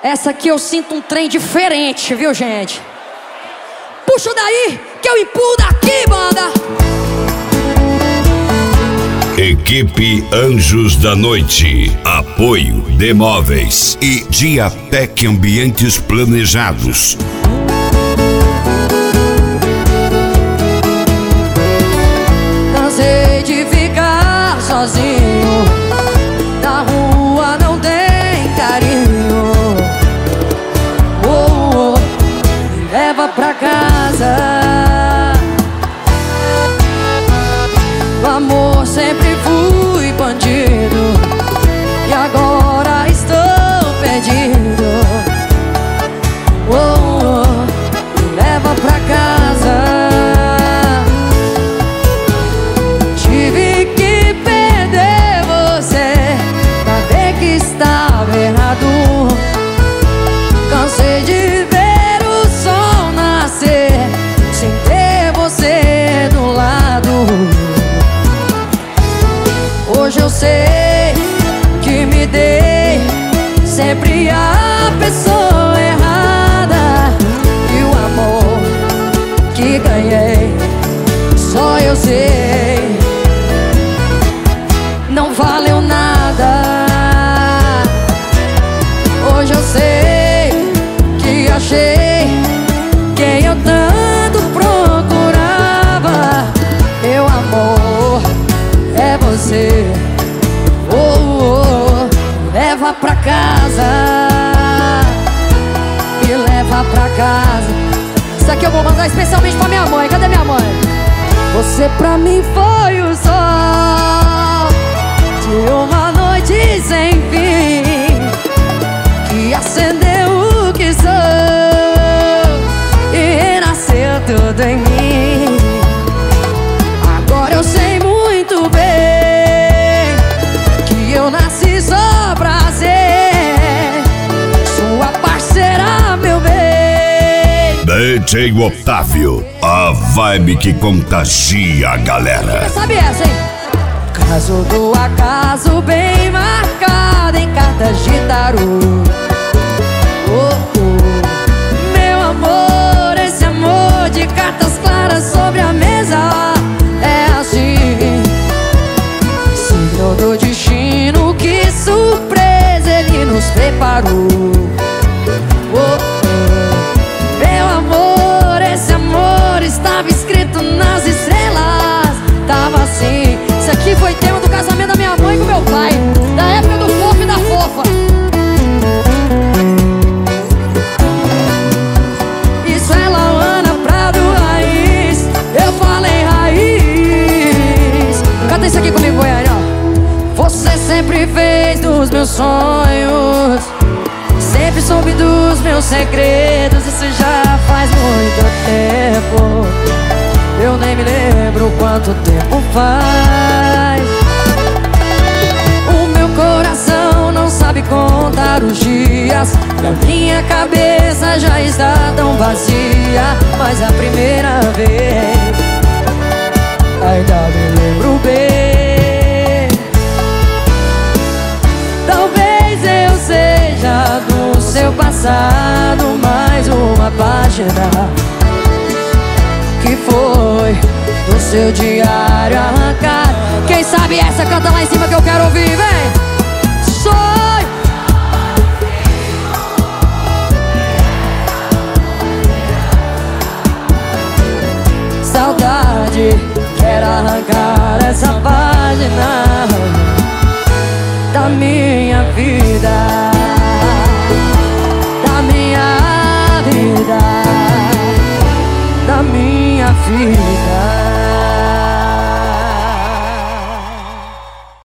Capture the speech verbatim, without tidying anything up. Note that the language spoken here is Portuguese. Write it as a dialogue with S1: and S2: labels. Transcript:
S1: Essa aqui eu sinto um trem diferente, viu, gente? Puxa daí, que eu empurro daqui, banda!
S2: Equipe Anjos da Noite. Apoio Demóveis e Diatec Ambientes Planejados.
S1: Cansei de ficar sozinho, na rua não tem carinho. Oh, oh, me leva pra casa. O amor sempre fui bandido e agora estou perdido. Oh, oh, me leva pra casa. Tive que perder você pra ver que estava errado. Cansei de ver o sol nascer sem ter você do lado. Hoje eu sei que me dei sempre a pessoa errada, e o amor que ganhei só eu sei não valeu nada. Hoje eu sei que achei quem eu tanto procurava. Meu amor é você. Oh, oh, me leva pra casa, me leva pra casa. Isso aqui eu vou mandar especialmente pra minha mãe. Cadê minha mãe? Você pra mim foi o sol de uma noite sem fim, que acendeu o que sou e renasceu tudo em mim. Agora eu sei muito bem que eu nasci só pra ser sua parceira, meu bem.
S2: D J Otávio, a vibe que contagia a galera.
S1: Sabe essa, hein? Caso do acaso bem marcado em cartas de tarô. Oh, oh. Meu amor, esse amor de cartas claras sobre a mesa é assim, signo do destino, que surpresa ele nos preparou. Oh, oh. Meu amor, esse amor estava escrito nas estrelas. Tava assim. Isso aqui foi tema do casamento da minha mãe com meu pai, da época do fofo e da fofa. Isso é Lauana Prado Raiz. Eu falei raiz. Canta isso aqui comigo, Goiânia. Você sempre fez dos meus sonhos, sempre soube dos meus segredos. Isso já faz muito tempo, eu nem me lembro quanto tempo faz. O meu coração não sabe contar os dias, e a minha cabeça já está tão vazia. Mas a primeira vez ainda me lembro bem. Talvez eu seja do seu passado mais uma página que foi do seu diário arrancar. Quem sabe essa canta lá em cima que eu quero ouvir, vem! Sonho! Saudade, quero arrancar essa página da minha vida, da minha vida, da minha vida.